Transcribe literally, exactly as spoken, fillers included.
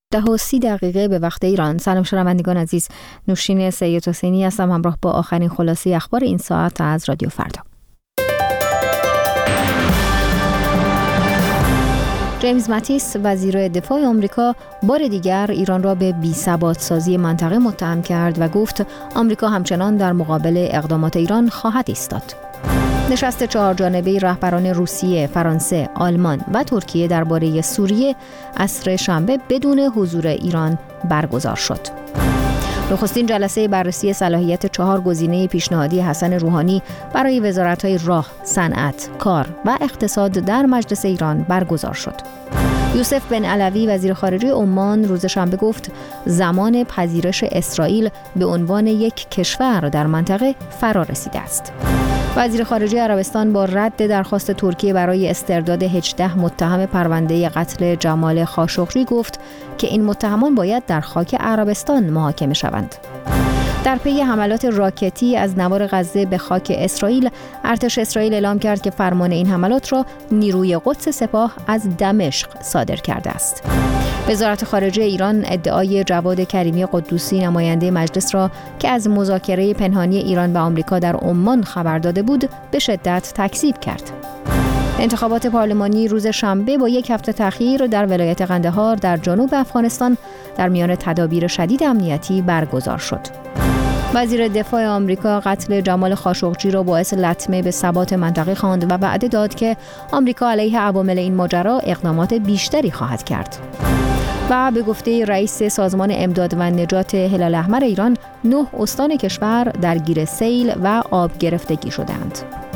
ده و سی دقیقه به وقت ایران. سلام شنوندگان عزیز، نوشین سید حسینی هستم، همراه با آخرین خلاصه اخبار این ساعت از رادیو فردا. جیمز ماتیس وزیر دفاع آمریکا بار دیگر ایران را به بی‌ثبات سازی منطقه متهم کرد و گفت آمریکا همچنان در مقابل اقدامات ایران خواهد ایستاد. نشست چهار جانبه رهبران روسیه، فرانسه، آلمان و ترکیه درباره سوریه عصر شنبه بدون حضور ایران برگزار شد. نخستین جلسه بررسی صلاحیت چهار گزینه پیشنهادی حسن روحانی برای وزارت‌های راه، صنعت، کار و اقتصاد در مجلس ایران برگزار شد. یوسف بن علوی وزیر خارجه عمان روز شنبه گفت زمان پذیرش اسرائیل به عنوان یک کشور در منطقه فرا رسیده است. وزیر خارجه عربستان با رد درخواست ترکیه برای استرداد هجده متهم پرونده قتل جمال خاشقجی گفت که این متهمان باید در خاک عربستان محاکمه شوند. در پی حملات راکتی از نوار غزه به خاک اسرائیل، ارتش اسرائیل اعلام کرد که فرمان این حملات را نیروی قدس سپاه از دمشق صادر کرده است. وزارت خارجه ایران ادعای جواد کریمی قدوسی نماینده مجلس را که از مذاکره پنهانی ایران و آمریکا در عمان خبر داده بود به شدت تکذیب کرد. انتخابات پارلمانی روز شنبه با یک هفته تأخیر در ولایت قندهار در جنوب افغانستان در میان تدابیر شدید امنیتی برگزار شد. وزیر دفاع آمریکا قتل جمال خاشقجی را باعث لطمه به ثبات منطقه خواند و وعده داد که آمریکا علیه عوامل این ماجرا اقدامات بیشتری خواهد کرد. و به گفته رئیس سازمان امداد و نجات هلال احمر ایران، نه استان کشور درگیر سیل و آب گرفتگی شدند.